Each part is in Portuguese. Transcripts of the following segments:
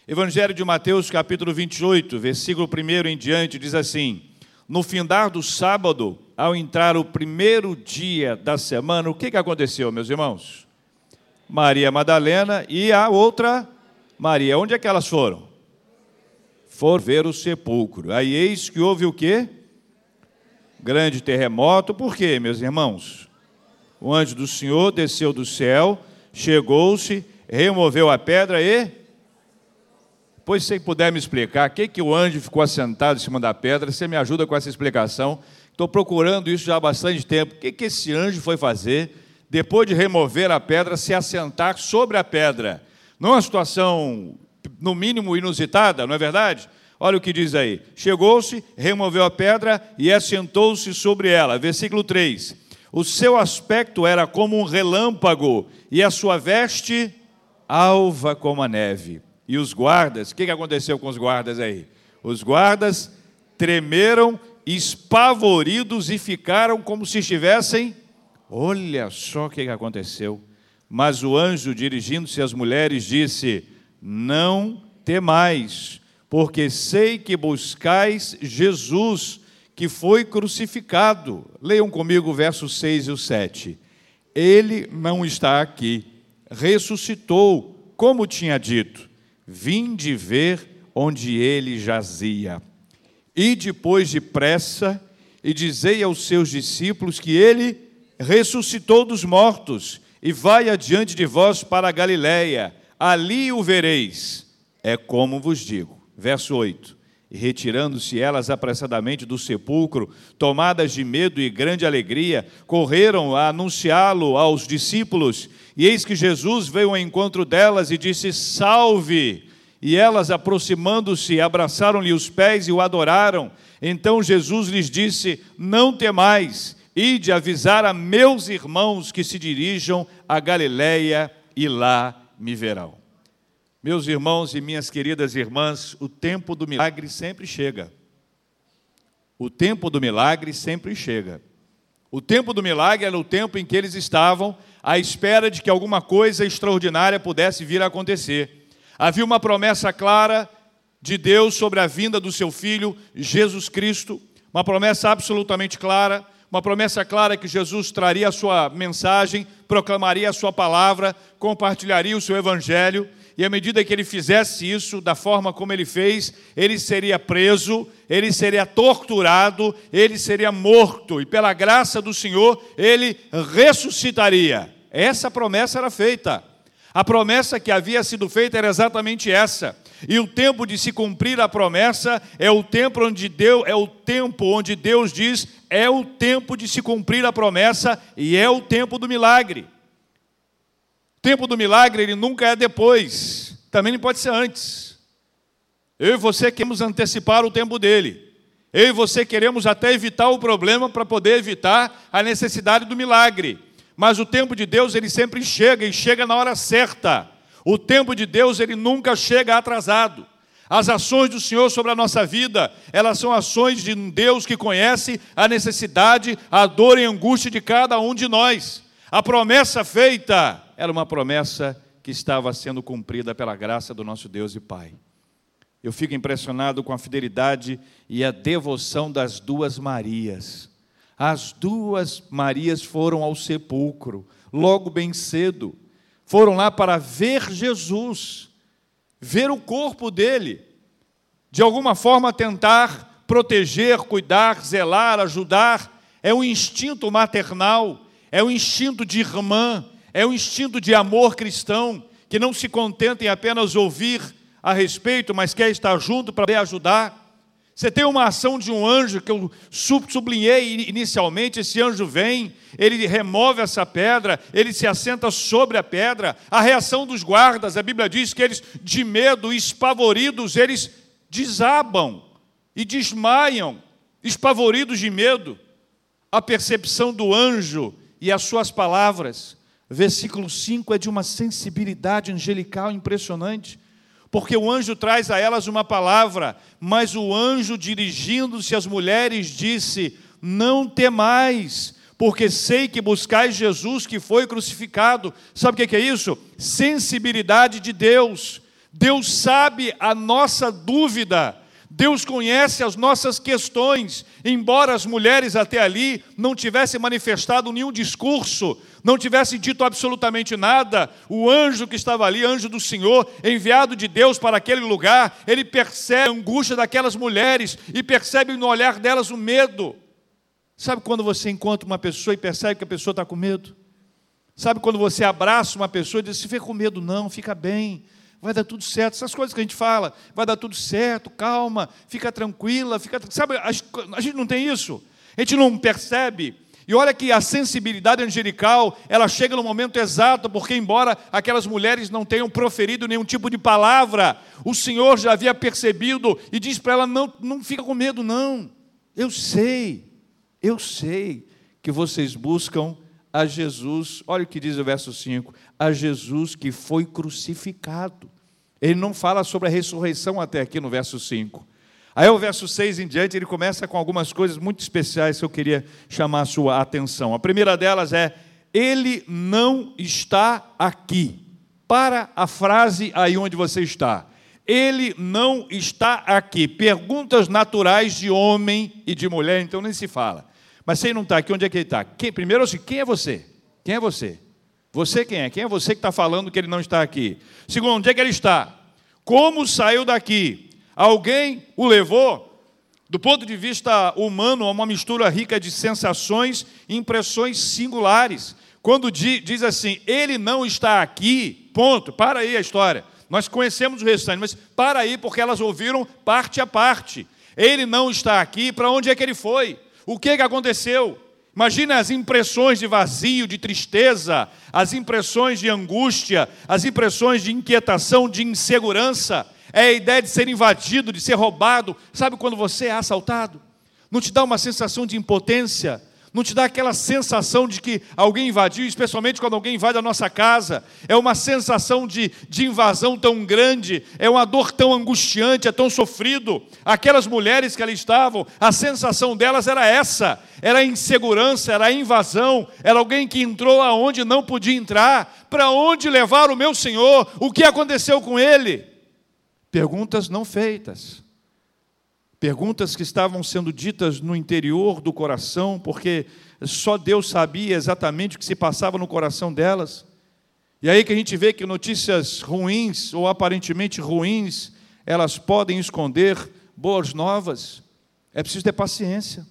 Evangelho de Mateus, capítulo 28, versículo 1 em diante, diz assim: no findar do sábado, ao entrar o primeiro dia da semana, o que aconteceu, meus irmãos? Maria Madalena e a outra Maria, onde é que elas foram? Foram ver o sepulcro. Aí eis que houve o quê? Grande terremoto. Por quê, meus irmãos? O anjo do Senhor desceu do céu, chegou-se, removeu a pedra e... Pois, se puder me explicar, o que o anjo ficou assentado em cima da pedra, você me ajuda com essa explicação. Estou procurando isso já há bastante tempo. O que esse anjo foi fazer, depois de remover a pedra, se assentar sobre a pedra? Não é uma situação, no mínimo, inusitada, não é verdade? Olha o que diz aí. Chegou-se, removeu a pedra e assentou-se sobre ela. Versículo 3. O seu aspecto era como um relâmpago e a sua veste alva como a neve. E os guardas, o que aconteceu com os guardas aí? Os guardas tremeram, espavoridos e ficaram como se estivessem... Olha só o que aconteceu. Mas o anjo, dirigindo-se às mulheres, disse: não temais, porque sei que buscais Jesus, que foi crucificado. Leiam comigo o verso 6 e o 7. Ele não está aqui, ressuscitou, como tinha dito. Vinde ver onde ele jazia. E depois depressa, e dizei aos seus discípulos que ele ressuscitou dos mortos, e vai adiante de vós para a Galiléia, ali o vereis. É como vos digo. Verso 8. E retirando-se elas apressadamente do sepulcro, tomadas de medo e grande alegria, correram a anunciá-lo aos discípulos. E eis que Jesus veio ao encontro delas e disse: salve! E elas, aproximando-se, abraçaram-lhe os pés e o adoraram. Então Jesus lhes disse: não temais, ide avisar a meus irmãos que se dirijam a Galiléia e lá me verão. Meus irmãos e minhas queridas irmãs, o tempo do milagre sempre chega. O tempo do milagre sempre chega. O tempo do milagre era o tempo em que eles estavam à espera de que alguma coisa extraordinária pudesse vir a acontecer. Havia uma promessa clara de Deus sobre a vinda do seu Filho, Jesus Cristo, uma promessa absolutamente clara, uma promessa clara que Jesus traria a sua mensagem, proclamaria a sua palavra, compartilharia o seu evangelho, e à medida que ele fizesse isso, da forma como ele fez, ele seria preso, ele seria torturado, ele seria morto, e pela graça do Senhor, ele ressuscitaria. Essa promessa era feita. A promessa que havia sido feita era exatamente essa. E o tempo de se cumprir a promessa é o tempo onde Deus diz: é o tempo de se cumprir a promessa e é o tempo do milagre. O tempo do milagre, ele nunca é depois, também não pode ser antes. Eu e você queremos antecipar o tempo dele. Eu e você queremos até evitar o problema para poder evitar a necessidade do milagre. Mas o tempo de Deus, ele sempre chega, e chega na hora certa. O tempo de Deus, ele nunca chega atrasado. As ações do Senhor sobre a nossa vida, elas são ações de um Deus que conhece a necessidade, a dor e a angústia de cada um de nós. A promessa feita era uma promessa que estava sendo cumprida pela graça do nosso Deus e Pai. Eu fico impressionado com a fidelidade e a devoção das duas Marias. As duas Marias foram ao sepulcro, logo bem cedo. Foram lá para ver Jesus, ver o corpo dele, de alguma forma tentar proteger, cuidar, zelar, ajudar. É um instinto maternal, é um instinto de irmã, é um instinto de amor cristão, que não se contenta em apenas ouvir a respeito, mas quer estar junto para poder ajudar. Você tem uma ação de um anjo, que eu sublinhei inicialmente. Esse anjo vem, ele remove essa pedra, ele se assenta sobre a pedra. A reação dos guardas, a Bíblia diz que eles, de medo, espavoridos, eles desabam e desmaiam, espavoridos de medo. A percepção do anjo e as suas palavras. Versículo 5 é de uma sensibilidade angelical impressionante. Porque o anjo traz a elas uma palavra, mas o anjo, dirigindo-se às mulheres, disse: não temais, porque sei que buscais Jesus que foi crucificado. Sabe o que é isso? Sensibilidade de Deus. Deus sabe a nossa dúvida. Deus conhece as nossas questões. Embora as mulheres até ali não tivessem manifestado nenhum discurso, não tivessem dito absolutamente nada, o anjo que estava ali, anjo do Senhor, enviado de Deus para aquele lugar, ele percebe a angústia daquelas mulheres e percebe no olhar delas o medo. Sabe quando você encontra uma pessoa e percebe que a pessoa está com medo? Sabe quando você abraça uma pessoa e diz, se fica com medo não, fica bem, vai dar tudo certo. Essas coisas que a gente fala, vai dar tudo certo, calma, fica tranquila, sabe, a gente não tem isso, a gente não percebe. E olha que a sensibilidade angelical, ela chega no momento exato, porque embora aquelas mulheres não tenham proferido nenhum tipo de palavra, o Senhor já havia percebido e diz para ela, não fica com medo não, eu sei que vocês buscam a Jesus, olha o que diz o verso 5, a Jesus que foi crucificado. Ele não fala sobre a ressurreição até aqui no verso 5. Aí o verso 6 em diante, ele começa com algumas coisas muito especiais que eu queria chamar a sua atenção. A primeira delas é, ele não está aqui. Para a frase aí onde você está. Ele não está aqui. Perguntas naturais de homem e de mulher, então nem se fala. Mas se ele não está aqui, onde é que ele está? Primeiro, assim, quem é você? Quem é você? Você quem é? Quem é você que está falando que ele não está aqui? Segundo, onde é que ele está? Como saiu daqui? Alguém o levou? Do ponto de vista humano, é uma mistura rica de sensações e impressões singulares. Quando diz assim, ele não está aqui, ponto, para aí a história. Nós conhecemos o restante, mas para aí, porque elas ouviram parte a parte. Ele não está aqui, para onde é que ele foi? O que aconteceu? Imagina as impressões de vazio, de tristeza, as impressões de angústia, as impressões de inquietação, de insegurança. É a ideia de ser invadido, de ser roubado. Sabe quando você é assaltado? Não te dá uma sensação de impotência? Não te dá aquela sensação de que alguém invadiu, especialmente quando alguém invade a nossa casa? É uma sensação de invasão tão grande, é uma dor tão angustiante, é tão sofrido. Aquelas mulheres que ali estavam, a sensação delas era essa, era a insegurança, era a invasão, era alguém que entrou aonde não podia entrar. Para onde levar o meu Senhor? O que aconteceu com ele? Perguntas não feitas. Perguntas que estavam sendo ditas no interior do coração, porque só Deus sabia exatamente o que se passava no coração delas. E aí que a gente vê que notícias ruins, ou aparentemente ruins, elas podem esconder boas novas. É preciso ter paciência.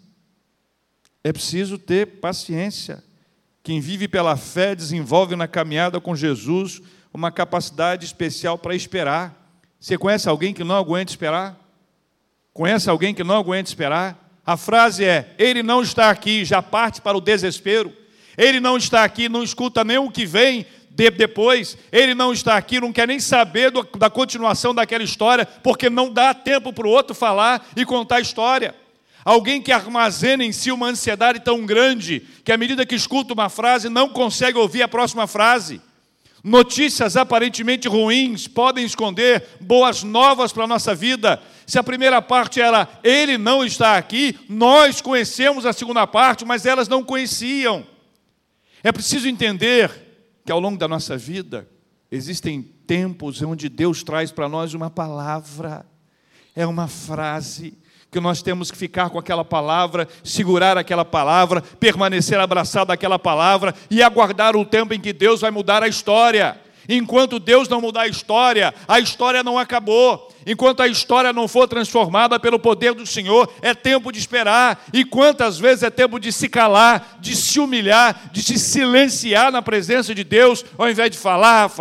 É preciso ter paciência. Quem vive pela fé desenvolve na caminhada com Jesus uma capacidade especial para esperar. Você conhece alguém que não aguenta esperar? Conhece alguém que não aguenta esperar? A frase é, ele não está aqui, já parte para o desespero. Ele não está aqui, não escuta nem o que vem depois. Ele não está aqui, não quer nem saber da continuação daquela história, porque não dá tempo para o outro falar e contar a história. Alguém que armazena em si uma ansiedade tão grande, que à medida que escuta uma frase, não consegue ouvir a próxima frase. Notícias aparentemente ruins podem esconder boas novas para a nossa vida. Se a primeira parte era, ele não está aqui, nós conhecemos a segunda parte, mas elas não conheciam. É preciso entender que ao longo da nossa vida, existem tempos onde Deus traz para nós uma palavra, é uma frase, que nós temos que ficar com aquela palavra, segurar aquela palavra, permanecer abraçado àquela palavra e aguardar o tempo em que Deus vai mudar a história. Enquanto Deus não mudar a história não acabou. Enquanto a história não for transformada pelo poder do Senhor, é tempo de esperar. E quantas vezes é tempo de se calar, de se humilhar, de se silenciar na presença de Deus, ao invés de falar.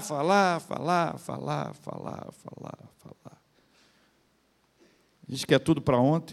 Diz que é tudo para ontem.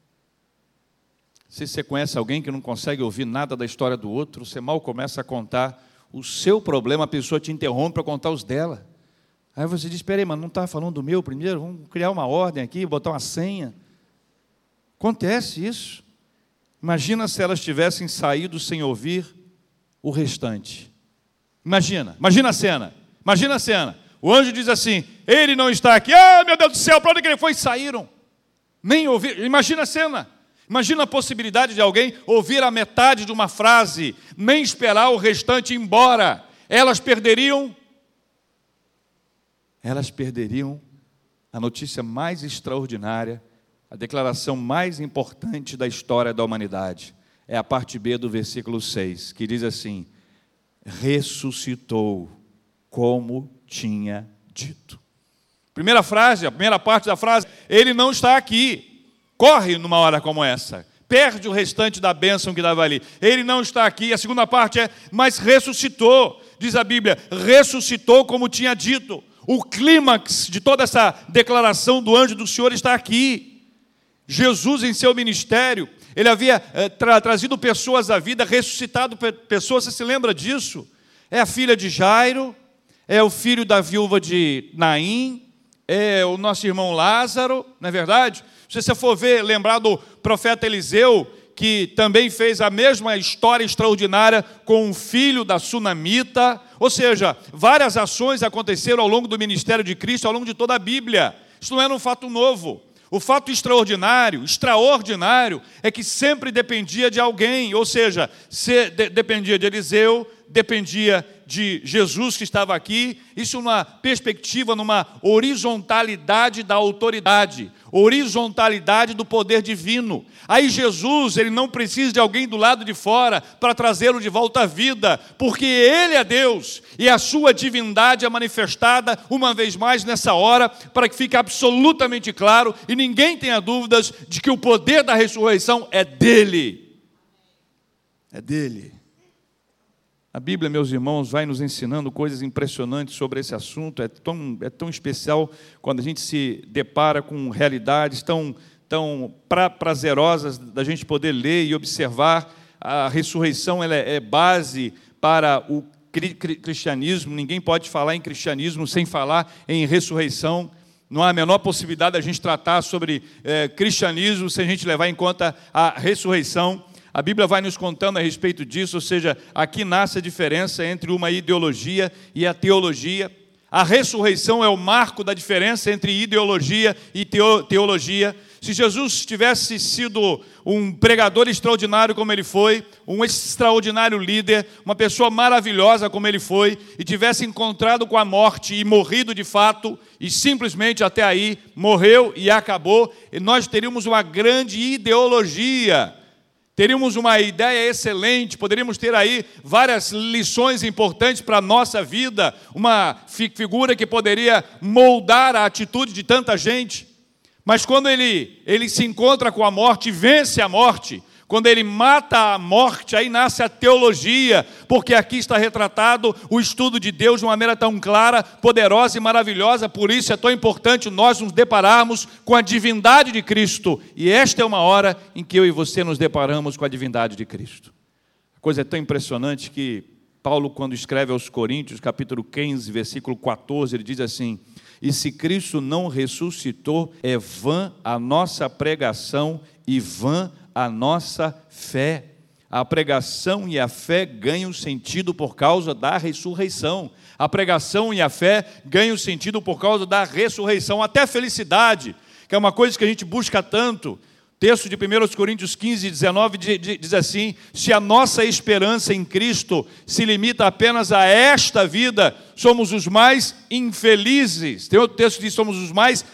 Se você conhece alguém que não consegue ouvir nada da história do outro, você mal começa a contar o seu problema, a pessoa te interrompe para contar os dela. Aí você diz, espera aí, mas não está falando do meu primeiro? Vamos criar uma ordem aqui, botar uma senha. Acontece isso. Imagina se elas tivessem saído sem ouvir o restante. Imagina a cena. O anjo diz assim, ele não está aqui, meu Deus do céu, para onde que ele foi? Saíram. Nem ouvir, imagina a cena, imagina a possibilidade de alguém ouvir a metade de uma frase, nem esperar o restante ir embora. Elas perderiam elas perderiam a notícia mais extraordinária, a declaração mais importante da história da humanidade. É a parte B do versículo 6, que diz assim: ressuscitou como tinha dito. Primeira frase, a primeira parte da frase: ele não está aqui. Corre numa hora como essa, perde o restante da bênção que dava ali. Ele não está aqui. A segunda parte é: mas ressuscitou. Diz a Bíblia, ressuscitou como tinha dito. O clímax de toda essa declaração do anjo do Senhor está aqui. Jesus, em seu ministério, ele havia trazido pessoas à vida, ressuscitado pessoas. Você se lembra disso? É a filha de Jairo, é o filho da viúva de Naim, é o nosso irmão Lázaro, não é verdade? Se você for lembrar do profeta Eliseu, que também fez a mesma história extraordinária com o filho da sunamita. Ou seja, várias ações aconteceram ao longo do ministério de Cristo, ao longo de toda a Bíblia. Isso não era um fato novo. O fato extraordinário é que sempre dependia de alguém. Ou seja, dependia de Eliseu, dependia de Jesus que estava aqui. Isso numa perspectiva, numa horizontalidade da autoridade, horizontalidade do poder divino. Aí Jesus, ele não precisa de alguém do lado de fora para trazê-lo de volta à vida, porque ele é Deus e a sua divindade é manifestada uma vez mais nessa hora, para que fique absolutamente claro e ninguém tenha dúvidas de que o poder da ressurreição é dele. É dele. A Bíblia, meus irmãos, vai nos ensinando coisas impressionantes sobre esse assunto. É tão especial quando a gente se depara com realidades tão prazerosas da gente poder ler e observar. A ressurreição ela é base para o cristianismo. Ninguém pode falar em cristianismo sem falar em ressurreição. Não há a menor possibilidade da gente tratar sobre cristianismo sem a gente levar em conta a ressurreição. A Bíblia vai nos contando a respeito disso, ou seja, aqui nasce a diferença entre uma ideologia e a teologia. A ressurreição é o marco da diferença entre ideologia e teologia. Se Jesus tivesse sido um pregador extraordinário como ele foi, um extraordinário líder, uma pessoa maravilhosa como ele foi, e tivesse encontrado com a morte e morrido de fato, e simplesmente até aí morreu e acabou, e nós teríamos uma grande ideologia. Teríamos uma ideia excelente, poderíamos ter aí várias lições importantes para a nossa vida, uma figura que poderia moldar a atitude de tanta gente. Mas quando ele se encontra com a morte e vence a morte, quando ele mata a morte, aí nasce a teologia, porque aqui está retratado o estudo de Deus de uma maneira tão clara, poderosa e maravilhosa. Por isso é tão importante nós nos depararmos com a divindade de Cristo. E esta é uma hora em que eu e você nos deparamos com a divindade de Cristo. A coisa é tão impressionante que Paulo, quando escreve aos Coríntios, capítulo 15, versículo 14, ele diz assim: e se Cristo não ressuscitou, é vã a nossa pregação e vã a nossa fé. A pregação e a fé ganham sentido por causa da ressurreição. A pregação e a fé ganham sentido por causa da ressurreição. Até a felicidade, que é uma coisa que a gente busca tanto. O texto de 1 Coríntios 15, 19 diz assim: se a nossa esperança em Cristo se limita apenas a esta vida, somos os mais infelizes. Tem outro texto que diz: somos os mais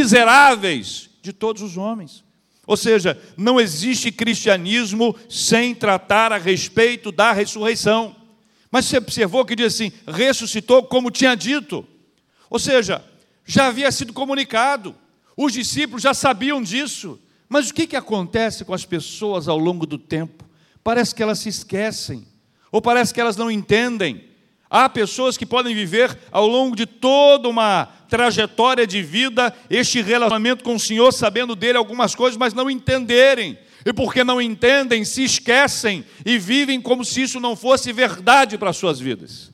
miseráveis de todos os homens. Ou seja, não existe cristianismo sem tratar a respeito da ressurreição. Mas você observou que diz assim: ressuscitou como tinha dito. Ou seja, já havia sido comunicado. Os discípulos já sabiam disso. Mas o que acontece com as pessoas ao longo do tempo? Parece que elas se esquecem. Ou parece que elas não entendem. Há pessoas que podem viver ao longo de toda uma trajetória de vida este relacionamento com o Senhor, sabendo dele algumas coisas, mas não entenderem. E porque não entendem, se esquecem e vivem como se isso não fosse verdade para as suas vidas.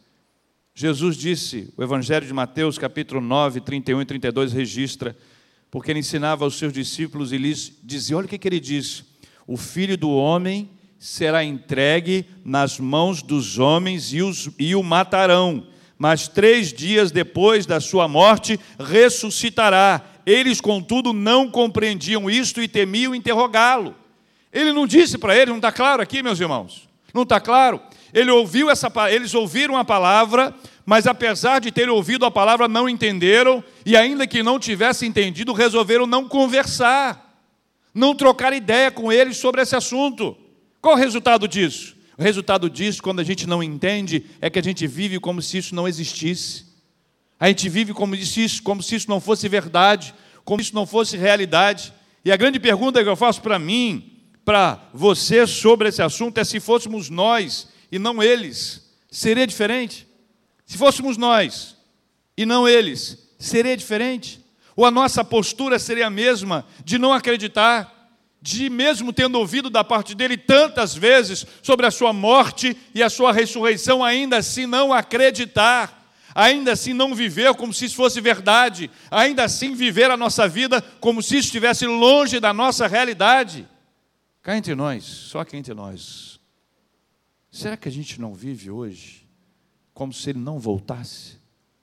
Jesus disse, o Evangelho de Mateus, capítulo 9, 31 e 32, registra, porque ele ensinava aos seus discípulos e lhes dizia, olha o que ele disse: o Filho do Homem será entregue nas mãos dos homens e o matarão, mas 3 dias depois da sua morte ressuscitará. Eles, contudo, não compreendiam isto e temiam interrogá-lo. Ele não disse para eles, não está claro aqui, meus irmãos? Não está claro? Eles ouviram a palavra, mas apesar de terem ouvido a palavra, não entenderam, e ainda que não tivessem entendido, resolveram não conversar, não trocar ideia com eles sobre esse assunto. Qual o resultado disso? O resultado disso, quando a gente não entende, é que a gente vive como se isso não existisse. A gente vive como se isso não fosse verdade, como se isso não fosse realidade. E a grande pergunta que eu faço para mim, para você sobre esse assunto é: se fôssemos nós e não eles, seria diferente? Se fôssemos nós e não eles, seria diferente? Ou a nossa postura seria a mesma de não acreditar, de mesmo tendo ouvido da parte dele tantas vezes sobre a sua morte e a sua ressurreição, ainda assim não acreditar, ainda assim não viver como se isso fosse verdade, ainda assim viver a nossa vida como se isso estivesse longe da nossa realidade? Cá entre nós, só aqui entre nós, será que a gente não vive hoje como se ele não voltasse?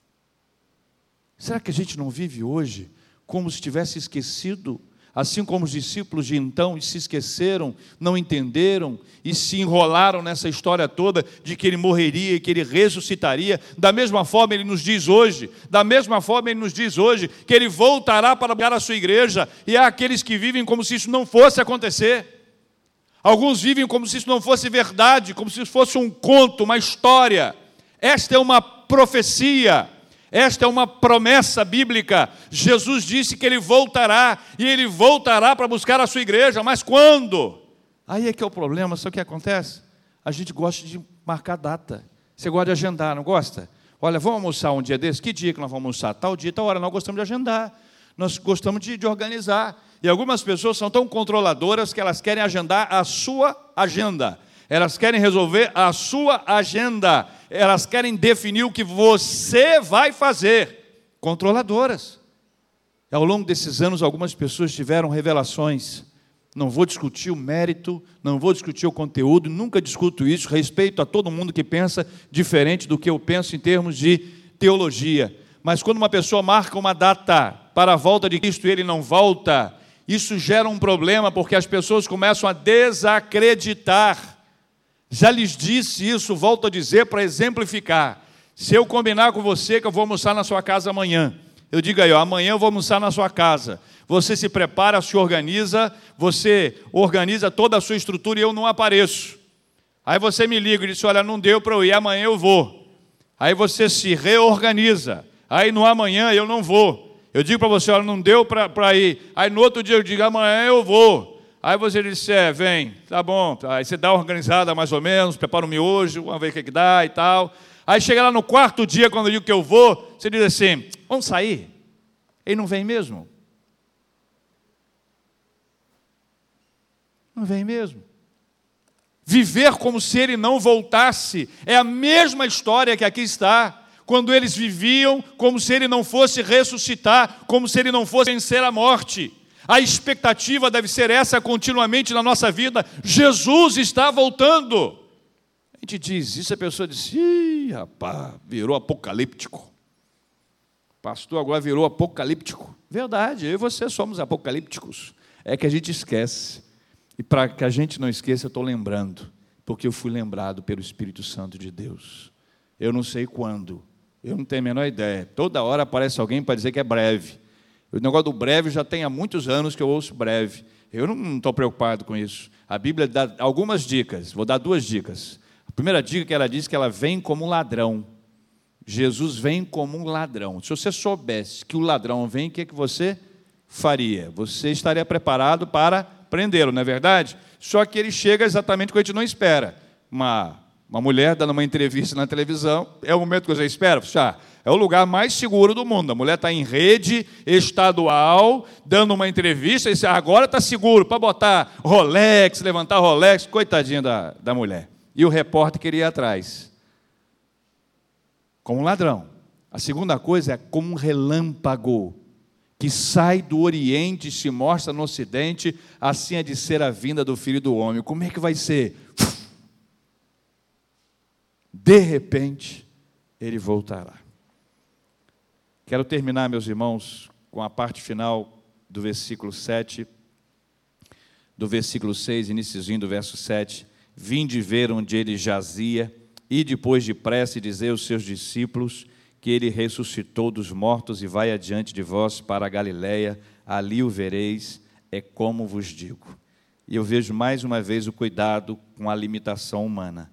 Será que a gente não vive hoje como se tivesse esquecido, assim como os discípulos de então se esqueceram, não entenderam e se enrolaram nessa história toda de que ele morreria e que ele ressuscitaria? Da mesma forma ele nos diz hoje, que ele voltará para pegar a sua igreja, e há aqueles que vivem como se isso não fosse acontecer. Alguns vivem como se isso não fosse verdade, como se isso fosse um conto, uma história. Esta é uma profecia, esta é uma promessa bíblica. Jesus disse que ele voltará, e ele voltará para buscar a sua igreja, mas quando? Aí é que é o problema. Sabe o que acontece? A gente gosta de marcar data. Você gosta de agendar, não gosta? Olha, vamos almoçar um dia desse? Que dia que nós vamos almoçar? Tal dia, tal hora. Nós gostamos de agendar, nós gostamos de organizar. E algumas pessoas são tão controladoras que elas querem agendar a sua agenda. Elas querem resolver a sua agenda. Elas querem definir o que você vai fazer. Controladoras. E ao longo desses anos, algumas pessoas tiveram revelações. Não vou discutir o mérito, não vou discutir o conteúdo, nunca discuto isso. Respeito a todo mundo que pensa diferente do que eu penso em termos de teologia. Mas quando uma pessoa marca uma data para a volta de Cristo e ele não volta, isso gera um problema, porque as pessoas começam a desacreditar. Já lhes disse isso, volto a dizer para exemplificar. Se eu combinar com você que eu vou almoçar na sua casa amanhã, eu digo aí, amanhã eu vou almoçar na sua casa. Você se prepara, se organiza, você organiza toda a sua estrutura e eu não apareço. Aí você me liga e diz: olha, não deu para eu ir, amanhã eu vou. Aí você se reorganiza. Aí no amanhã eu não vou. Eu digo para você: olha, não deu para ir. Aí no outro dia eu digo: amanhã eu vou. Aí você diz: vem, tá bom. Aí você dá uma organizada mais ou menos, prepara o miojo, vamos ver o que dá e tal. Aí chega lá no quarto dia, quando eu digo que eu vou, você diz assim: vamos sair? Ele não vem mesmo? Não vem mesmo. Viver como se ele não voltasse é a mesma história que aqui está. Quando eles viviam como se ele não fosse ressuscitar, como se ele não fosse vencer a morte. A expectativa deve ser essa continuamente na nossa vida: Jesus está voltando. A gente diz isso, a pessoa diz: ih, rapaz, virou apocalíptico. Pastor agora virou apocalíptico. Verdade, eu e você somos apocalípticos. É que a gente esquece. E para que a gente não esqueça, eu estou lembrando, porque eu fui lembrado pelo Espírito Santo de Deus. Eu não sei quando, eu não tenho a menor ideia. Toda hora aparece alguém para dizer que é breve. O negócio do breve já tem há muitos anos que eu ouço breve. Eu não estou preocupado com isso. A Bíblia dá algumas dicas, vou dar 2 dicas. A primeira dica que ela diz que ela vem como um ladrão. Jesus vem como um ladrão. Se você soubesse que o ladrão vem, o que você faria? Você estaria preparado para prendê-lo, não é verdade? Só que ele chega exatamente quando a gente não espera. Uma mulher dando uma entrevista na televisão, é o momento que você espera? É o lugar mais seguro do mundo. A mulher está em rede estadual, dando uma entrevista, e agora está seguro para botar Rolex, levantar Rolex, coitadinha da mulher. E o repórter queria ir atrás. Como um ladrão. A segunda coisa é como um relâmpago, que sai do Oriente e se mostra no Ocidente, assim é de ser a vinda do Filho do Homem. Como é que vai ser? De repente, ele voltará. Quero terminar, meus irmãos, com a parte final do versículo 7, do versículo 6, iniciozinho do verso 7. Vinde ver onde ele jazia, E depois depressa dizei aos seus discípulos que ele ressuscitou dos mortos e vai adiante de vós para a Galiléia, ali o vereis, é como vos digo. E eu vejo mais uma vez o cuidado com a limitação humana.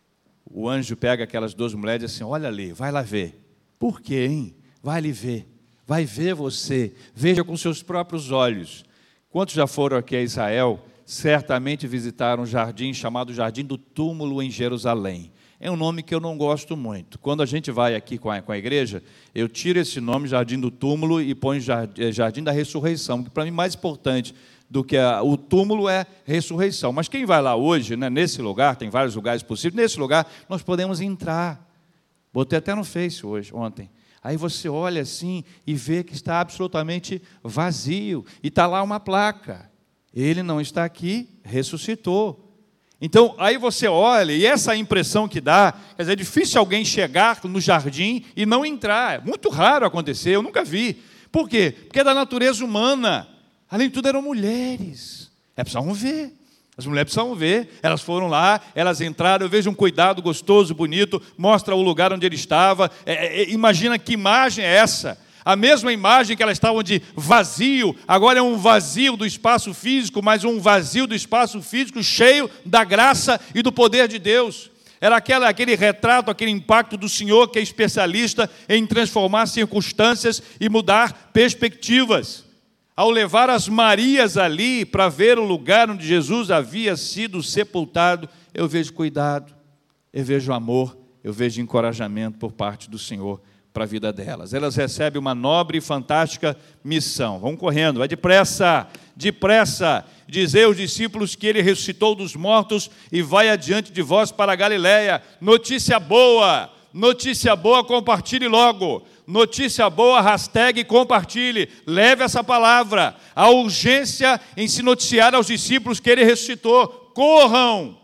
O anjo pega aquelas duas mulheres e diz assim, olha ali, vai lá ver. Por quê, hein? Vai ali ver. Vai ver você. Veja com seus próprios olhos. Quantos já foram aqui a Israel, certamente visitaram um jardim chamado Jardim do Túmulo em Jerusalém. É um nome que eu não gosto muito. Quando a gente vai aqui com a igreja, eu tiro esse nome, Jardim do Túmulo, e ponho Jardim da Ressurreição, que para mim mais importante do que o túmulo é ressurreição. Mas quem vai lá hoje, né, nesse lugar, tem vários lugares possíveis, nesse lugar nós podemos entrar. Botei até no Face ontem. Aí você olha assim e vê que está absolutamente vazio. E está lá uma placa. Ele não está aqui, ressuscitou. Então, aí você olha, e essa impressão que dá, quer dizer, é difícil alguém chegar no jardim e não entrar. É muito raro acontecer, eu nunca vi. Por quê? Porque é da natureza humana. Além de tudo, eram mulheres. Precisavam ver. As mulheres precisavam ver. Elas foram lá, elas entraram. Eu vejo um cuidado gostoso, bonito. Mostra o lugar onde ele estava. Imagina que imagem é essa. A mesma imagem que elas estavam de vazio, agora é um vazio do espaço físico, mas um vazio do espaço físico cheio da graça e do poder de Deus. Era aquele retrato, aquele impacto do Senhor que é especialista em transformar circunstâncias e mudar perspectivas. Ao levar as Marias ali para ver o lugar onde Jesus havia sido sepultado, eu vejo cuidado, eu vejo amor, eu vejo encorajamento por parte do Senhor para a vida delas. Elas recebem uma nobre e fantástica missão. Vão correndo, vai depressa, depressa. Dizei aos discípulos que ele ressuscitou dos mortos e vai adiante de vós para a Galiléia. Notícia boa, compartilhe logo. Notícia boa, hashtag compartilhe, leve essa palavra. A urgência em se noticiar aos discípulos que ele ressuscitou. Corram,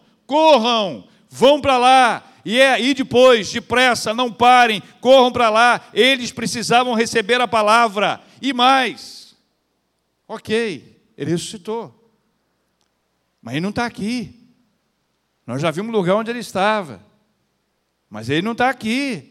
vão para lá. E depois, depressa, não parem, corram para lá. Eles precisavam receber a palavra. E mais, ok, ele ressuscitou. Mas ele não está aqui. Nós já vimos o lugar onde ele estava. Mas ele não está aqui.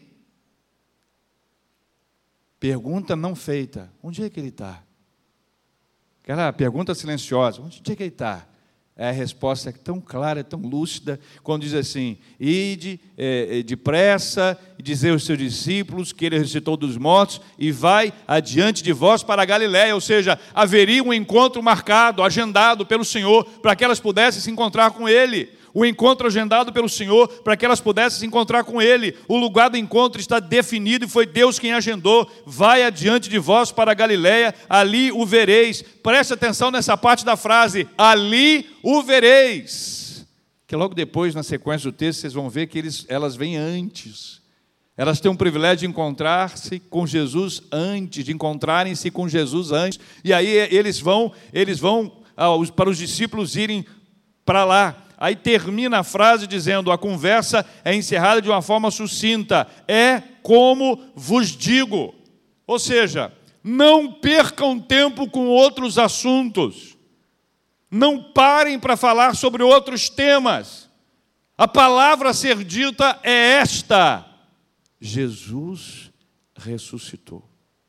Pergunta não feita. Onde é que ele está? Aquela pergunta silenciosa. Onde é que ele está? A resposta é tão clara, tão lúcida, quando diz assim, ide depressa, e dizei aos seus discípulos que ele ressuscitou dos mortos, e vai adiante de vós para a Galiléia, ou seja, haveria um encontro marcado, agendado pelo Senhor, para que elas pudessem se encontrar com ele. O encontro agendado pelo Senhor, para que elas pudessem se encontrar com ele. O lugar do encontro está definido e foi Deus quem agendou. Vai adiante de vós para a Galiléia, ali o vereis. Preste atenção nessa parte da frase, ali o vereis. Que logo depois, na sequência do texto, vocês vão ver que elas vêm antes. Elas têm um privilégio de encontrar-se com Jesus antes, de encontrarem-se com Jesus antes. E aí eles vão para os discípulos irem para lá. Aí termina a frase dizendo, a conversa é encerrada de uma forma sucinta. É como vos digo. Ou seja, não percam tempo com outros assuntos. Não parem para falar sobre outros temas. A palavra a ser dita é esta. Jesus ressuscitou.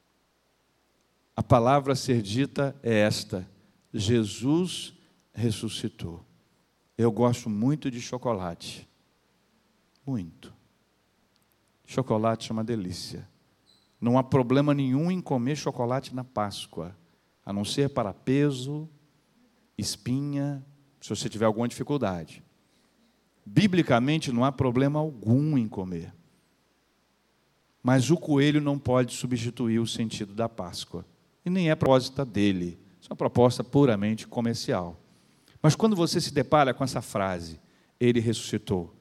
A palavra a ser dita é esta. Jesus ressuscitou. Eu gosto muito de chocolate. Muito. Chocolate é uma delícia. Não há problema nenhum em comer chocolate na Páscoa, a não ser para peso, espinha, se você tiver alguma dificuldade. Biblicamente, não há problema algum em comer. Mas o coelho não pode substituir o sentido da Páscoa. E nem é proposta dele. Isso é uma proposta puramente comercial. Mas quando você se depara com essa frase, ele ressuscitou,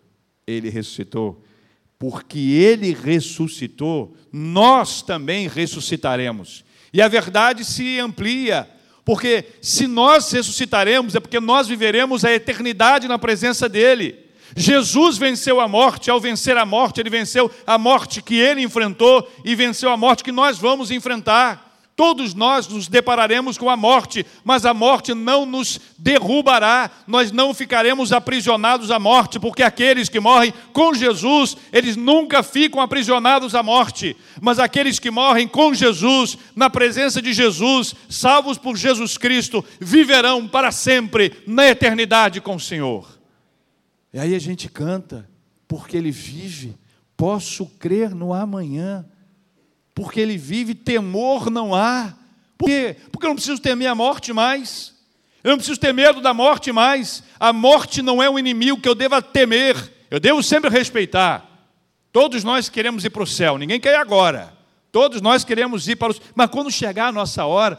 porque ele ressuscitou, nós também ressuscitaremos. E a verdade se amplia, porque se nós ressuscitaremos, é porque nós viveremos a eternidade na presença dele. Jesus venceu a morte, ao vencer a morte, ele venceu a morte que ele enfrentou e venceu a morte que nós vamos enfrentar. Todos nós nos depararemos com a morte, mas a morte não nos derrubará, nós não ficaremos aprisionados à morte, porque aqueles que morrem com Jesus, eles nunca ficam aprisionados à morte, mas aqueles que morrem com Jesus, na presença de Jesus, salvos por Jesus Cristo, viverão para sempre na eternidade com o Senhor. E aí a gente canta, porque Ele vive, posso crer no amanhã. Porque Ele vive, temor não há. Por quê? Porque eu não preciso temer a morte mais. Eu não preciso ter medo da morte mais. A morte não é um inimigo que eu deva temer. Eu devo sempre respeitar. Todos nós queremos ir para o céu. Ninguém quer ir agora. Todos nós queremos ir para o céu. Mas quando chegar a nossa hora,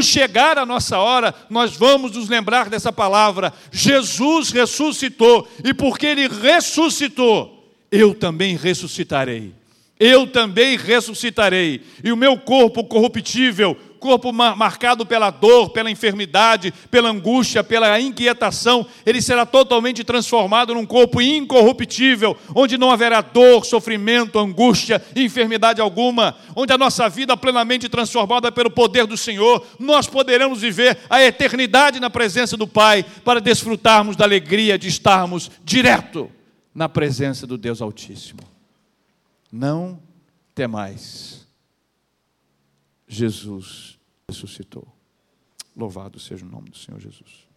nós vamos nos lembrar dessa palavra. Jesus ressuscitou. E porque Ele ressuscitou, eu também ressuscitarei. Eu também ressuscitarei, e o meu corpo corruptível, corpo marcado pela dor, pela enfermidade, pela angústia, pela inquietação, ele será totalmente transformado num corpo incorruptível, onde não haverá dor, sofrimento, angústia, enfermidade alguma, onde a nossa vida plenamente transformada pelo poder do Senhor, nós poderemos viver a eternidade na presença do Pai, para desfrutarmos da alegria de estarmos direto na presença do Deus Altíssimo. Não temais, Jesus ressuscitou. Louvado seja o nome do Senhor Jesus.